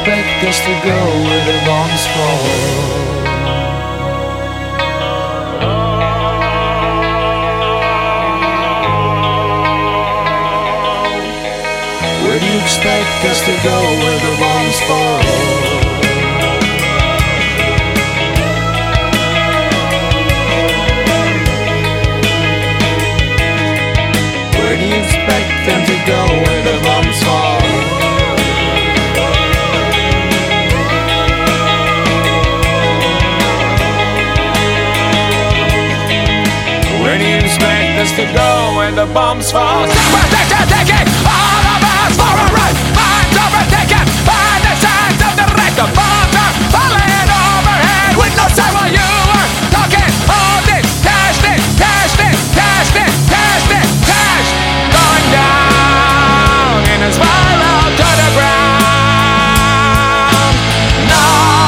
expect us to go where the bombs fall? Where do you expect us to go where the bombs fall? Where do you expect them to go where the bombs fall? Where do you expect us to go when the bombs fall? Taking all of us for a ride. Minds overtaken by the signs of the wreck. The bombs are falling overhead with no sound while you are talking. Hold it, cash it, cash it, cash it, cash it, cash. Going down in a spiral to the ground. No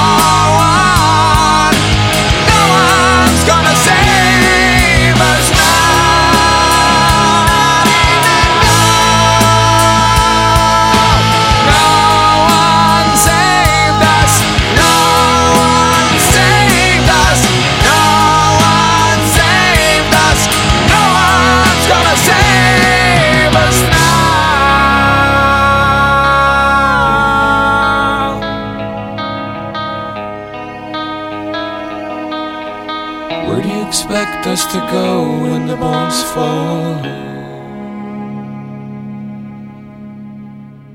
one's gonna save us now. Where do you expect us to go when the bombs fall?